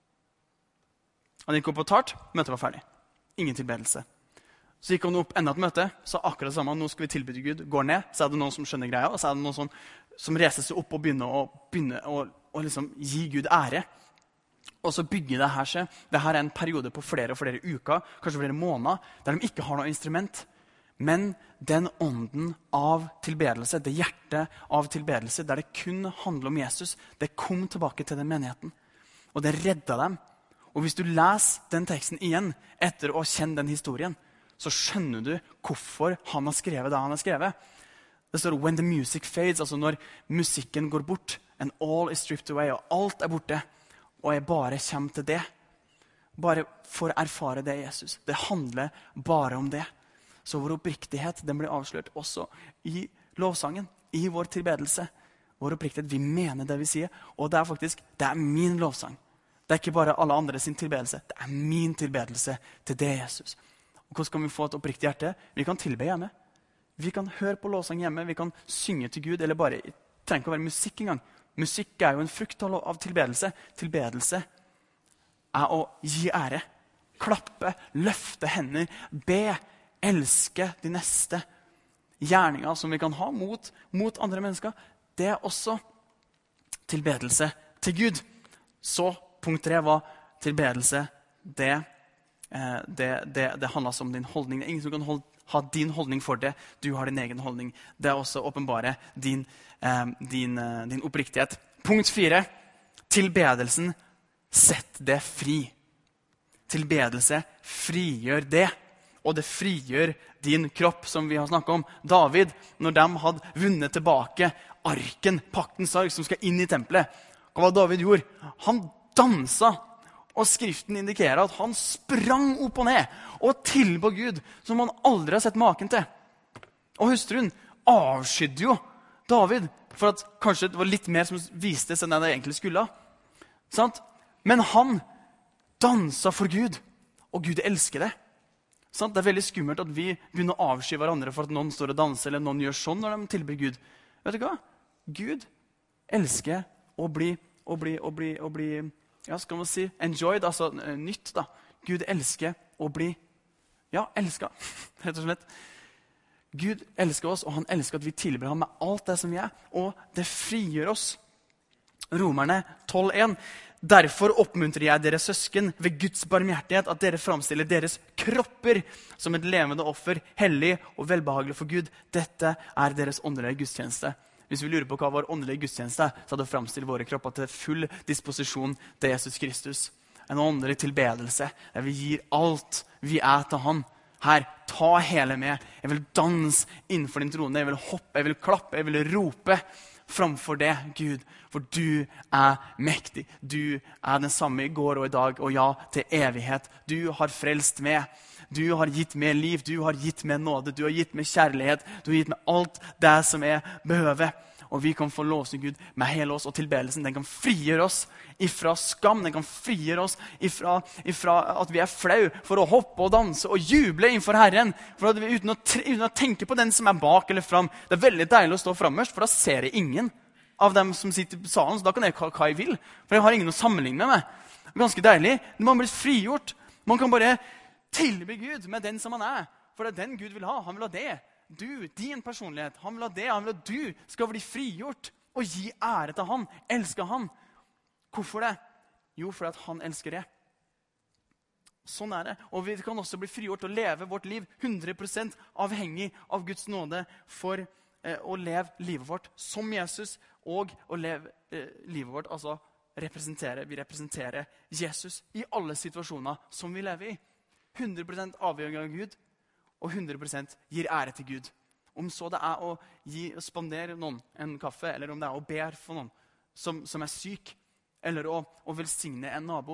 Han gikk opp og tart, møtet var ferdig. Ingen tilbedelse. Så gikk han opp enda et møte, sa akkurat det samme, nå skal vi tilbe Gud. Går ned, så er det noen som skjønner greia, og så er det noen som, som reiser seg opp og begynner å, begynner å, å liksom gi Gud ære. Og så bygger det her seg. Dette er en periode på flere og flere uker, kanskje flere måneder, der de ikke har noe instrument. Men den ånden av tilbedelse, det hjertet av tilbedelse, der det kun handler om Jesus, det kom tilbake til den menigheten. Og det reddet dem. Og hvis du leser den teksten igjen, etter å kjenne den historien, så skjønner du hvorfor han har skrevet det han har skrevet. Det står «When the music fades», altså når musikken går bort, «and all is stripped away», og alt er borte, og jeg bare kommer til det. Bare for å erfare det, Jesus. Det handler bare om det. Så vår oppriktighet, den blir avslørt også i lovsangen, i vår tilbedelse. Vår oppriktighet, vi mener det vi sier, og det er faktisk, det er min lovsang. Det er ikke bare alle andre sin tilbedelse, det er min tilbedelse til det, Jesus. Og hvordan kan vi få et oppriktig hjerte? Vi kan tilbe hjemme. Vi kan høre på lovsang hjemme, vi kan synge til Gud, eller bare, det trenger ikke å være musikk engang. Musikk er jo en frukt av tilbedelse. Tilbedelse er å gi ære, klappe, løfte hender, be, elske de neste gjerninger som vi kan ha mot, mot andre mennesker. Det er også tilbedelse til Gud. Så punkt tre var tilbedelse. Det, eh, det, det, det handler altså om din holdning. Det er ingen som kan holde, ha din holdning for det. Du har din egen holdning. Det er også åpenbare din, eh, din, eh, din oppriktighet. Punkt fire. Tilbedelsen. Sett det fri. Tilbedelse frigjør det. Og det frigjør din kropp, som vi har snakket om. David, når de hadde vunnet tilbake arken, paktens ark, som skal inn i tempelet. Hva var David gjorde? Han dansa. Og skriften indikerer at han sprang opp og ned og tilba Gud, som han aldri har sett maken til. Og hustruen avskydde jo David, for at kanskje det var litt mer som vistes enn det egentlig skulle. Sant? Men han dansa for Gud, og Gud elsker det. Sant? Det er veldig skummelt at vi begynner å avsky hverandre for at noen står og danser, eller noen gjør sånn når de tilber Gud. Vet du hva? Gud elsker å bli, å bli, å bli, å bli ja, skal man si, enjoyed, altså uh, nytt da. Gud elsker å bli, ja, elsket, rett og slett. Gud elsker oss, og han elsker at vi tilber ham med alt det som vi er, og det frigjør oss. Romerne tolv en. Derfor oppmuntrer jeg dere søsken ved Guds barmhjertighet at dere framstiller deres kropper som et levende offer, hellig og velbehagelig for Gud. Dette er deres åndelige gudstjeneste. Hvis vi lurer på hva vår åndelige gudstjeneste er, så er det å framstille våre kropper til full disposisjon til Jesus Kristus. En åndelig tilbedelse, der vi gir alt vi er til han. Her, ta hele med. Jeg vil danse innenfor din trone, jeg vil hoppe, jeg vil klappe, jeg vil rope framfor det, Gud. For du er mektig. Du er den samme i går og i dag, og ja, til evighet. Du har frelst med. Du har gitt med liv, du har gitt med nåde, du har gitt med kjærlighet, du har gitt med alt det som er behøvet. Og vi kan få lovsynge Gud med hele oss, og tilbedelsen, den kan frigjøre oss ifra skam, den kan frigjøre oss ifra, ifra at vi er flau for å hoppe og danse og juble innenfor Herren, for at vi uten å, uten å tenke på den som er bak eller fram. Det er veldig deilig å stå fremmest, for da ser jeg ingen av dem som sitter i salen, så da kan jeg hva, hva jeg vil, for jeg har ingen å sammenligne med meg. Det er ganske deilig. Man blir frigjort. Man kan bare tilbe Gud med den som han er, for det er den Gud vil ha. Han vil ha det. Du, din personlighet, han vil ha det. Han vil at du skal bli frigjort og gi ære til han, elske han. Hvorfor det? Jo, fordi at han elsker det. Sånn er det. Og vi kan også bli frigjort og leve vårt liv hundre prosent avhengig av Guds nåde for eh, å leve livet vårt som Jesus, og å leve eh, livet vårt, altså representere, vi representerer Jesus i alle situasjoner som vi lever i. hundre prosent avhengig av Gud, og hundre prosent gir ære til Gud. Om så det er å gi, spandere noen en kaffe, eller om det er å be for noen som, som er syk, eller å, å velsigne en nabo,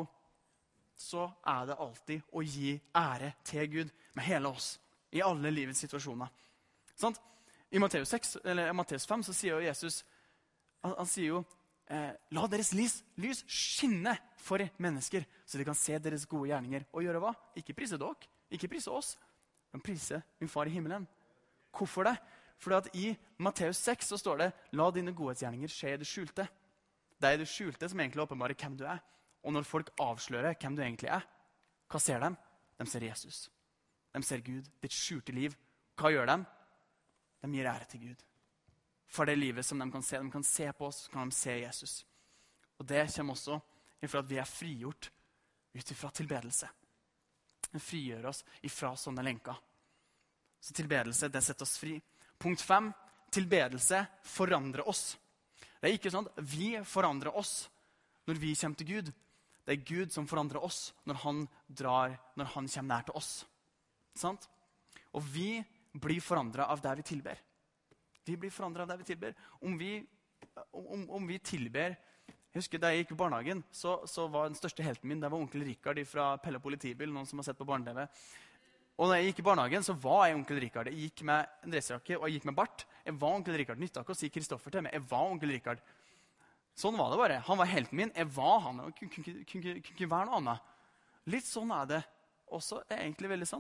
så er det alltid å gi ære til Gud med hele oss, i alle livets situasjoner. Sånn? I Matteus seks, eller Matteus fem, så sier jo Jesus, han, han sier jo, eh, la deres lys, lys skinne for mennesker, så de kan se deres gode gjerninger, og gjøre hva? Ikke prise dere, ikke prise oss, men prise min far i himmelen. Hvorfor det? Fordi at i Matteus seks så står det, la dine godhetsgjerninger skje i det skjulte. Det er i det skjulte som egentlig åpenbarer hvem du er. Og når folk avslører hvem du egentlig er, hva ser de? De ser Jesus. De ser Gud, ditt skjulte liv. Hva gjør de? De gir ære til Gud. For det livet som de kan se. De kan se på oss, kan de se Jesus. Og det kommer også ifra at vi er frigjort ut ifra tilbedelse. Det frigjør oss ifra sånne lenker. Så tilbedelse, det setter oss fri. Punkt fem, tilbedelse forandrer oss. Det er ikke sånn at vi forandrer oss når vi kommer til Gud. Det er Gud som forandrer oss når han drar, når han kommer nær til oss. Sant? Og vi blir forandret av det vi tilber. Vi blir forandret av det vi tilber. Om vi, om, om vi tilber, jeg husker da jeg gikk i barnehagen, så, så var den største helten min, det var onkel Rikard fra Pelle Politibil, noen som har sett på barne-tv. Og da jeg gikk i barnehagen, så var jeg onkel Rikard. Jeg gikk med en dressjakke, og jeg gikk med bart. Jeg var onkel Rikard. Nytta ikke å si Kristoffer til meg. Jeg var onkel Rikard. Sånn var det bare. Han var helten min. Jeg var han. Jeg kunne ikke være noe annet. Litt sånn er det også. Det er egentlig veldig sant.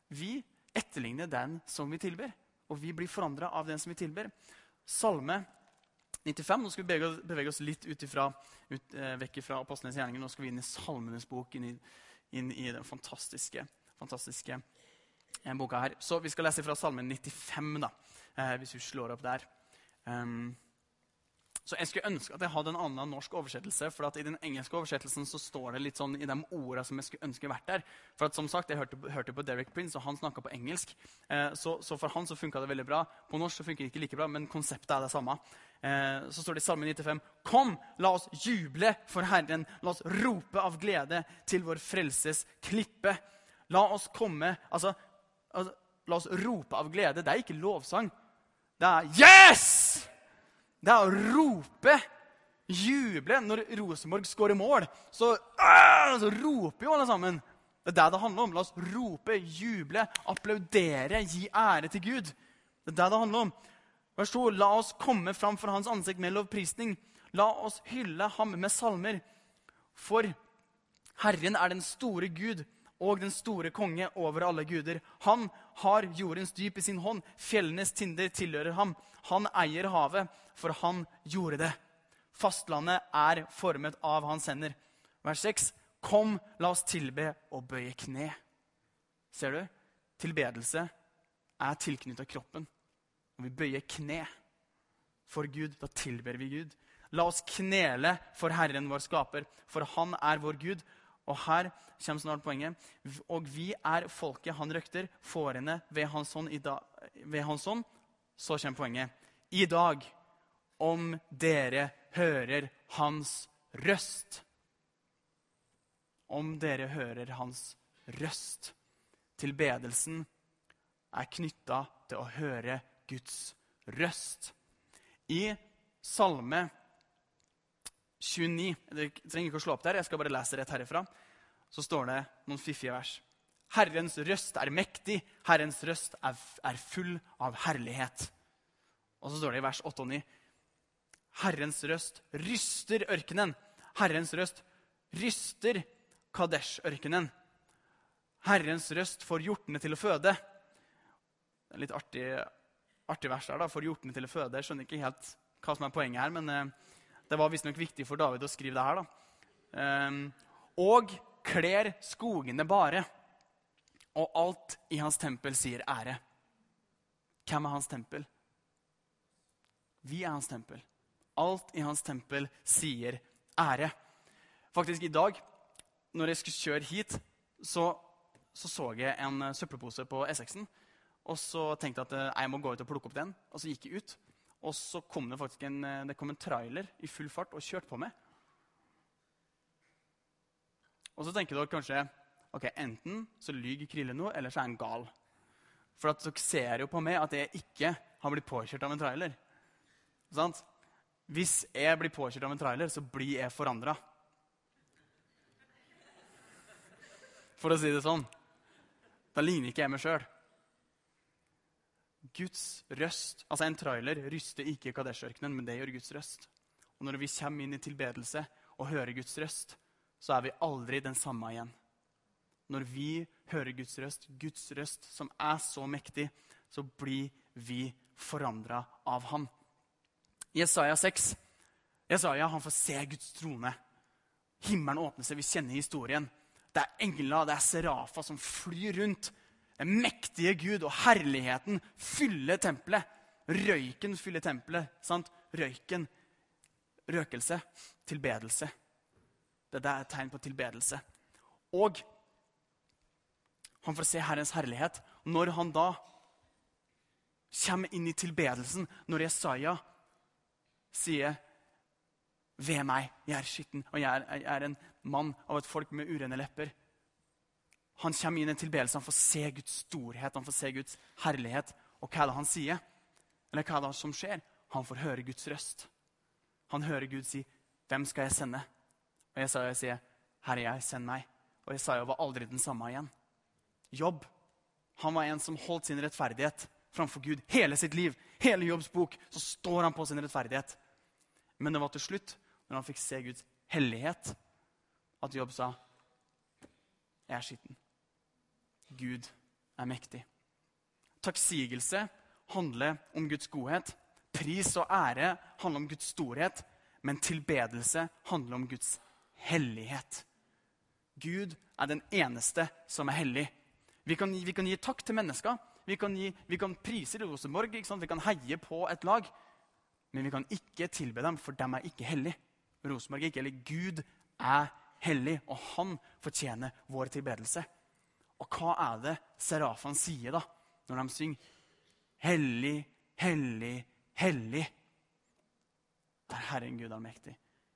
vi etterligner den som vi tilber. Og vi blir forandret av den som vi tilber. Salme nittifem, nå skal vi bevege oss, bevege oss litt ut ifra, ut, eh, vekk fra apostlenes gjerninger. Nå skal vi inn i Salmenes bok, inn i, inn i den fantastiske, fantastiske eh, boka her. Så vi skal lese fra Salme nittifem da, eh, hvis vi slår opp der. Um, Så jeg skulle ønske at jeg hadde en annen norsk oversettelse, for at i den engelske oversettelsen så står det litt sånn i de ordene som jeg skulle ønske vært der. For at som sagt, jeg hørte, hørte på Derek Prince, og han snakket på engelsk. Eh, så, så for han så funket det veldig bra. På norsk så funker det ikke like bra, men konseptet er det samme. Eh, så står det i Salme nittifem, «Kom, la oss juble for Herren, la oss rope av glede til vår frelses klippe. La oss komme, altså, altså la oss rope av glede, det er ikke lovsang. Det er yes! Det er å rope, juble. Når Rosenborg skår i mål, så, øh, så roper jo alle sammen. Det er det det handler om. La oss rope, juble, applaudere, gi ære til Gud. Det er det det handler om. Vers to, la oss komme fram for hans ansikt med lovprisning. La oss hylle ham med salmer. For Herren er den store Gud og den store konge over alle guder. Han har jordens dyp i sin hånd. Fjellenes tinder tilhører ham. Han eier havet, for han gjorde det. Fastlandet er formet av hans hender. Vers seks. Kom, la oss tilbe og bøye kne. Ser du? Tilbedelse er tilknyttet kroppen. Når vi bøyer kne for Gud, da tilber vi Gud. La oss knele for Herren vår skaper, for han er vår Gud. Og her kommer snart poenget. Og vi er folket han røkter, fårene ved hans hånd. I dag, ved hans hånd. Så kommer poenget. I dag, om dere hører hans røst. Om dere hører hans røst. Tilbedelsen er knyttet til å høre Guds røst. I Salme tjueni, jeg trenger ikke å slå opp der, jeg skal bare lese rett herifra, så står det noen fiffige vers. Herrens røst er mektig, Herrens røst er, er full av herlighet. Og så står det i vers åtte og ni. Herrens røst ryster ørkenen. Herrens røst ryster Kadesh-ørkenen. Herrens røst får hjortene til å føde. Det er litt artig, artig vers der da, får hjortene til å føde. Jeg skjønner ikke helt hva som er poenget her, men eh, det var visst nok viktig for David å skrive det her da. Um, og kler skogene bare, og alt i hans tempel sier ære. Hvem er hans tempel? Vi er hans tempel. Alt i hans tempel sier ære. Faktisk i dag, når jeg skulle kjøre hit, så så, så jeg en søppelpose på E seksen, og så tenkte jeg at eh, jeg må gå ut og plukke opp den, og så gikk jeg ut. Og så kom det faktisk en, det kom en trailer i full fart og kjørte på meg. Og så tenker dere kanskje, ok, enten så lyger Krille noe, eller så er han gal. For at dere ser jo på meg at jeg ikke har blitt påkjørt av en trailer. Sant? Hvis jeg blir påkjørt av en trailer, så blir jeg forandret. For å si det sånn. Da ligner ikke jeg meg selv. Guds røst, altså en trailer ryster ikke Kadesh-ørkenen, men det gjør Guds røst. Og når vi kommer inn i tilbedelse og hører Guds røst, så er vi aldri den samme igjen. Når vi hører Guds røst, Guds røst som er så mektig, så blir vi forandret av han. Jesaja seks, Jesaja han får se Guds trone. Himmelen åpner seg, vi kjenner historien. Det er engler, det er serafa som flyr rundt. Den mektige Gud og herligheten fyller tempelet. Røyken fyller tempelet, sant? Røyken, røkelse, tilbedelse. Det er et tegn på tilbedelse. Og han får se Herrens herlighet. Når han da kommer inn i tilbedelsen, når Jesaja sier, ved meg, jeg er skitten, og jeg er, jeg er en mann av et folk med urene lepper. Han kommer inn i en tilbedelse, han får se Guds storhet, han får se Guds herlighet. Og hva er det han sier? Eller hva er det som skjer? Han får høre Guds røst. Han hører Gud si, hvem skal jeg sende? Og Jesaja sier, Herre, jeg send meg. Og Jesaja var aldri den samme igjen. Jobb. Han var en som holdt sin rettferdighet framfor Gud. Hele sitt liv, hele Jobbs bok, så står han på sin rettferdighet. Men det var til slutt, når han fikk se Guds hellighet, at Jobb sa, jeg er skitten. Gud er mektig. Takksigelse handler om Guds godhet. Pris og ære handler om Guds storhet. Men tilbedelse handler om Guds hellighet. Gud er den eneste som er hellig. Vi kan, vi kan gi takk til mennesker. Vi kan, gi, vi kan prise i Rosenborg. Ikke sant? Vi kan heie på et lag. Men vi kan ikke tilbe dem, for dem er ikke hellig. Rosenborg er ikke hellig. Gud er hellig, og han fortjener vår tilbedelse. Og hva er det serafene sier da, når de synger? Hellig, hellig, hellig. Det er Herren Gud allmektig.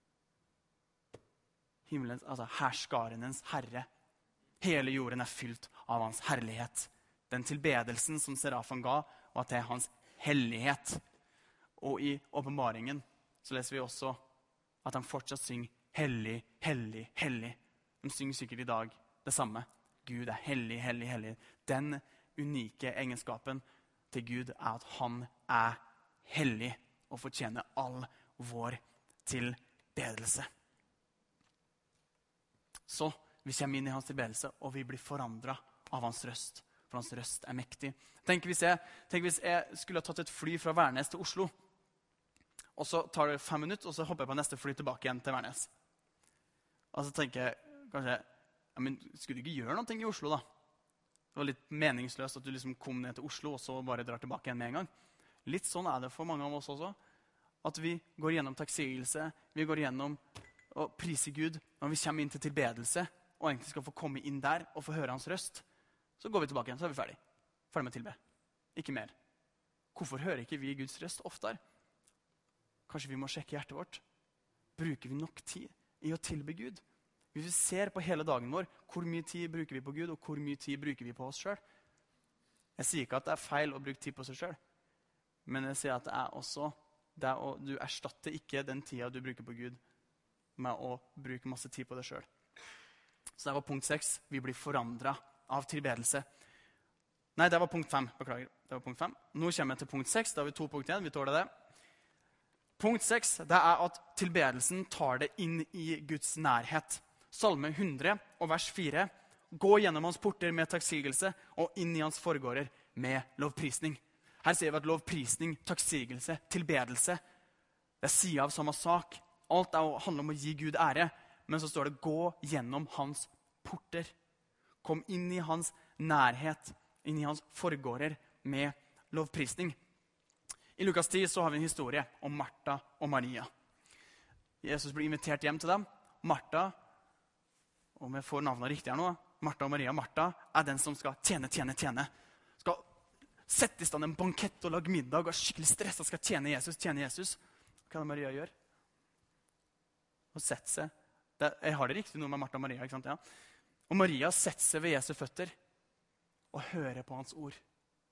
Himmelens, altså herskarenes herre. Hele jorden er fylt av hans herlighet. Den tilbedelsen som serafene ga, var til hans hellighet. Og i åpenbaringen så leser vi også at de fortsatt synger hellig, hellig, hellig. De synger sikkert i dag det samme. Gud er hellig, hellig, hellig. Den unike egenskapen til Gud er at han er hellig og fortjener all vår tilbedelse. Så vi kommer inn i hans tilbedelse, og vi blir forandret av hans røst. For hans røst er mektig. Tenk hvis jeg, tenk hvis jeg skulle ha tatt et fly fra Værnes til Oslo, og så tar det fem minutter, og så hopper jeg på neste fly tilbake igjen til Værnes. Og så tenker jeg kanskje, ja, men skulle du ikke gjøre noe i Oslo da? Det var litt meningsløst at du liksom kom ned til Oslo, og så bare drar tilbake igjen med en gang. Litt sånn er det for mange av oss også. At vi går gjennom takksigelse, vi går gjennom å prise Gud. Når vi kommer inn til tilbedelse, og egentlig skal få komme inn der og få høre hans røst, så går vi tilbake igjen, så er vi ferdig. Ferdig med tilbe. Ikke mer. Hvorfor hører ikke vi Guds røst oftere? Kanskje vi må sjekke hjertet vårt. Bruker vi nok tid i å tilbe Gud? Hvis vi ser på hele dagen vår, hvor mye tid bruker vi på Gud, og hvor mye tid bruker vi på oss selv? Jeg sier ikke at det er feil å bruke tid på seg selv, men jeg sier at det er også, det er å, du erstatter ikke den tiden du bruker på Gud med å bruke masse tid på deg selv. Så det var punkt seks. Vi blir forandret av tilbedelse. Nei, det var punkt fem. Beklager. Det var punkt fem. Nå kommer jeg til punkt seks. Da har vi to punkt igjen. Vi tåler det. Punkt seks, det er at tilbedelsen tar det inn i Guds nærhet. Salme hundre og vers fire. Gå gjennom hans porter med takksigelse og inn i hans forgårder med lovprisning. Her ser vi at lovprisning, takksigelse, tilbedelse, det er siden av samme sak. Alt er å handle om å gi Gud ære, men så står det gå gjennom hans porter. Kom inn i hans nærhet, inn i hans forgårder med lovprisning. I Lukas ti så har vi en historie om Martha og Maria. Jesus blir invitert hjem til dem. Martha, om jeg får navnet riktig her nå, Martha og Maria, Martha er den som skal tjene, tjene, tjene. Skal sette i stand en bankett og lage middag og er skikkelig stresset, skal tjene Jesus, tjene Jesus. Hva er det Maria gjør? Og sette seg. Det, jeg har det riktig nå med Martha og Maria, ikke sant? Ja. Og Maria setter seg ved Jesu føtter og hører på hans ord.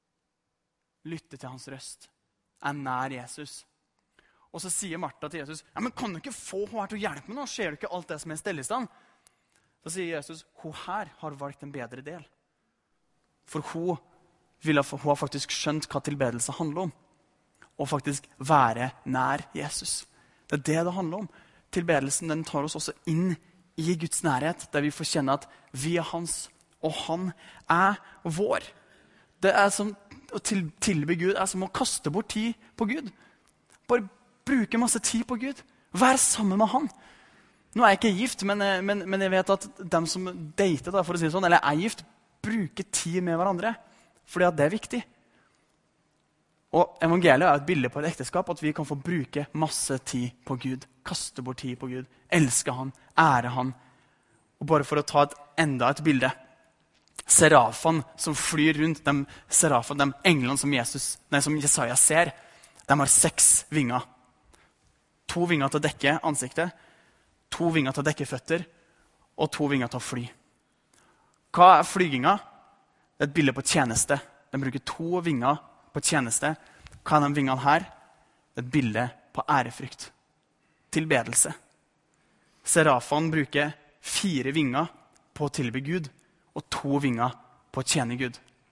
Lytter til hans røst. Er nær Jesus. Og så sier Martha til Jesus, ja, men kan du ikke få hun her til å hjelpe meg nå? Ser du ikke alt det som er stille i stand? Så sier Jesus, hun her har valgt en bedre del. For hun, vil, hun har faktisk skjønt hva tilbedelse handler om. Og faktisk være nær Jesus. Det er det det handler om. Tilbedelsen den tar oss også inn i Guds nærhet, der vi får kjenne at vi er hans, og han er vår. Det er som å til, tilbe Gud, er som å kaste bort tid på Gud. Bare bruke masse tid på Gud. Vær sammen med han. Nå er jeg ikke gift, men, men, men jeg vet at de som dater, da, for å si det sånn, eller er gift, bruker tid med hverandre. Fordi at det er viktig. Og evangeliet er et bilde på et ekteskap, at vi kan få bruke masse tid på Gud. Kaste bort tid på Gud. Elske han, ære han. Og bare for å ta et, enda et bilde. Serafene som flyr rundt, de serafene, de englene som, Jesus, nei, som Jesaja ser, de har seks vinger. To vinger til å dekke ansiktet, to vinger til å dekke føtter, og to vinger til å fly. Hva er flyginga? Det er et bilde på tjeneste. De bruker to vinger på tjeneste. Hva er de vingene her? Det er et bilde på ærefrykt. Tilbedelse. Serafene bruker fire vinger på å tilbe Gud, og to vinger på å tjene Gud.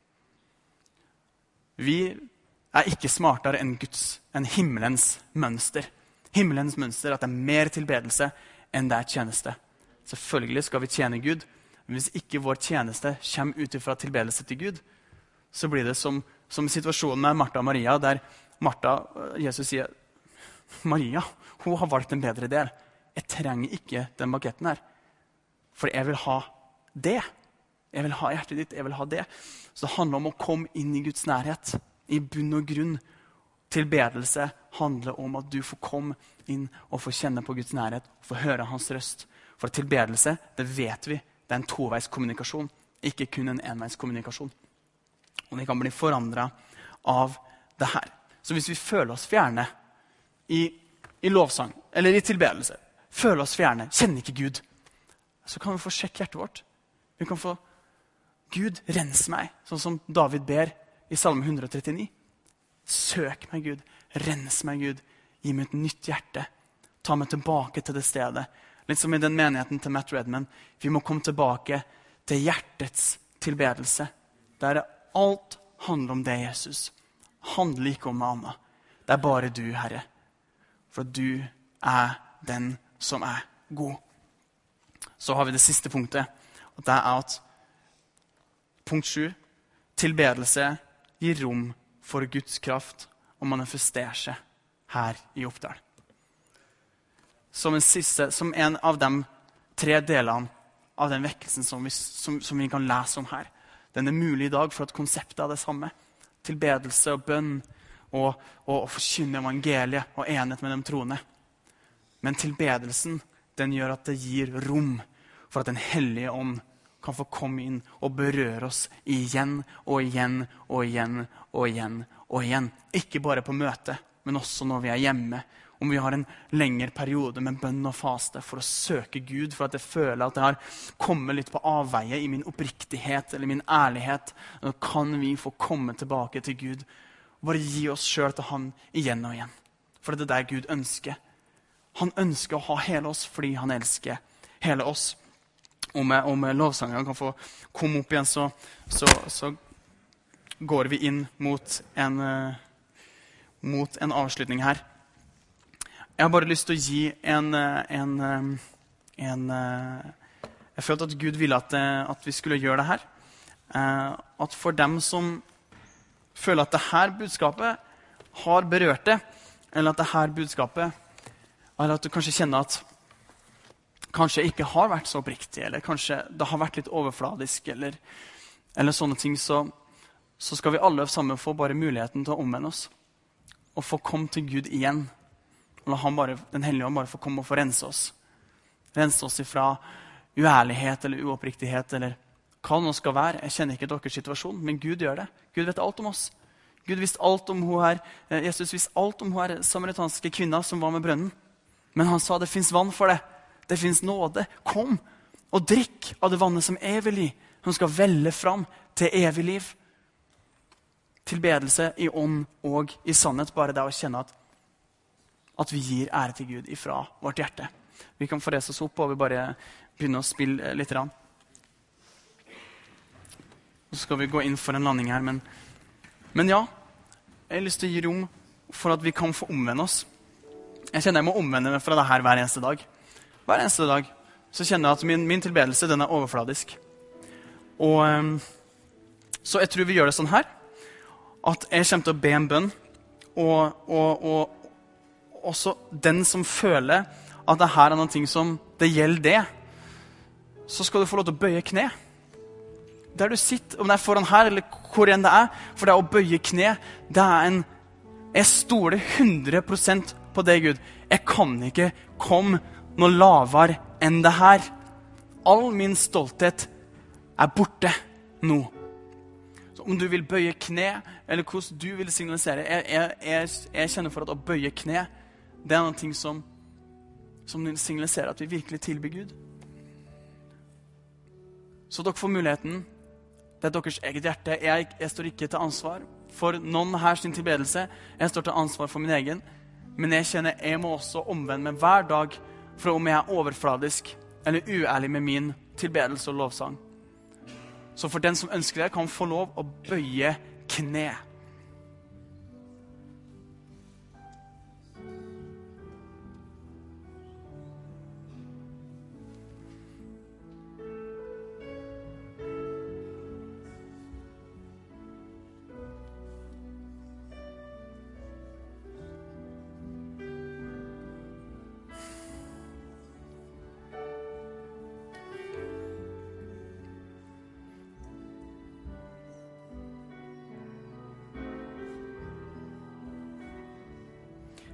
Vi er ikke smartere enn Guds, enn himmelens mønster. Himmelens mønster er at det er mer tilbedelse enn det er tjeneste. Selvfølgelig skal vi tjene Gud, men hvis ikke vår tjeneste kommer ut fra tilbedelse til Gud, så blir det som, som situasjonen med Martha og Maria, der Martha, Jesus sier, Maria, hun har valgt en bedre del. Jeg trenger ikke den baketten her, for jeg vil ha det. Jeg vil ha hjertet ditt, jeg vil ha det. Så det handler om å komme inn i Guds nærhet, i bunn og grunn. Tilbedelse handler om at du får komme inn og få kjenne på Guds nærhet, og få høre hans røst. For tilbedelse, det vet vi, det er en toveis kommunikasjon, ikke kun en enveis kommunikasjon. Og vi kan bli forandret av det her. Så hvis vi føler oss fjerne i, i lovsang, eller i tilbedelse, føler oss fjerne, kjenner ikke Gud, så kan vi få sjekke hjertet vårt. Vi kan få, Gud, rens meg, sånn som David ber i Salme hundre og trettini. Søk meg, Gud, rens meg, Gud, gi meg et nytt hjerte. Ta meg tilbake til det stedet. Litt som i den menigheten til Matt Redman. Vi må komme tilbake til hjertets tilbedelse. Der alt handler om det, Jesus. Handler ikke om noe annet. Det er bare du, Herre. For du er den som er god. Så har vi det siste punktet, og det er at punkt sju, tilbedelse gir rom for Guds kraft og manifesterer seg her i Oppdal. Som en, siste, som en av de tre delene av den vekkelsen som vi, som, som vi kan lese om her. Den er mulig i dag for at konseptet er det samme. Tilbedelse og bønn og, og, og forkynne evangeliet og enhet med de troende. Men tilbedelsen, den gjør at det gir rom for at den hellige ånd kan få komme inn og berøre oss igjen og igjen og igjen og igjen og igjen. Ikke bare på møte, men også når vi er hjemme. Om vi har en lengre periode med bønn og faste for å søke Gud, for at jeg føler at jeg har kommet litt på avveie i min oppriktighet eller min ærlighet, så kan vi få komme tilbake til Gud. Bare gi oss selv til han igjen og igjen. For det er det Gud ønsker. Han ønsker å ha hele oss fordi han elsker hele oss. Om, om lovsangeren kan få komme opp igjen, så, så, så går vi inn mot en, uh, mot en avslutning her. Jeg har bare lyst til å gi en, en, en uh, jeg følte at Gud ville at, uh, at vi skulle gjøre det her. Uh, at for dem som føler at det her budskapet har berørt det, eller at det her budskapet, eller at du kanskje kjenner at kanskje ikke har vært så oppriktig, eller kanskje det har vært litt overfladisk, eller, eller sånne ting, så, så skal vi alle sammen få bare muligheten til å omvende oss, og få komme til Gud igjen, og la han bare, den hellige ånd bare få komme og få rense oss. Rense oss ifra uærlighet, eller uoppriktighet, eller hva det nå skal være. Jeg kjenner ikke deres situasjon, men Gud gjør det. Gud vet alt om oss. Gud visste alt om hun her, Jesus visste alt om hun her samaritanske kvinna som var med brønnen. Men han sa, det finnes vann for det. Det finnes nåde. Kom og drikk av det vannet som er evig liv, som skal velle fram til evig liv. Tilbedelse i ånd og i sannhet, bare det å kjenne at, at vi gir ære til Gud ifra vårt hjerte. Vi kan få reise oss opp, og vi bare begynne å spille litt. Så skal vi gå inn for en landing her, men, men ja, jeg har lyst til å gi rom for at vi kan få omvende oss. Jeg kjenner jeg må omvende meg fra det her hver eneste dag. Hver eneste dag så kjenner jeg at min, min tilbedelse, den er overfladisk. Og um, så jeg tror vi gjør det sånn her, at jeg kommer til å be en bønn, og, og, og også den som føler at det her er noen ting som det gjelder det, så skal du få lov til å bøye kne. Der du sitter, om det er foran her, eller hvor enn det er, for det å bøye kne, det er en, jeg stoler hundre prosent på det, Gud. Jeg kan ikke komme noe lavere enn det her. All min stolthet er borte nå. Så om du vil bøye kne, eller hvordan du vil signalisere, jeg, jeg, jeg, jeg kjenner for at å bøye kne, det er noe ting som, som signaliserer at vi virkelig tilbyr Gud. Så dere får muligheten. Det er deres eget hjerte. Jeg, jeg står ikke til ansvar for noen her sin tilbedelse. Jeg står til ansvar for min egen. Men jeg kjenner jeg må også omvende meg hver dag for om jeg er overfladisk eller uærlig med min tilbedelse og lovsang. Så for den som ønsker det, kan få lov å bøye kne.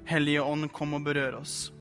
Hellige ånd, kom og berør oss.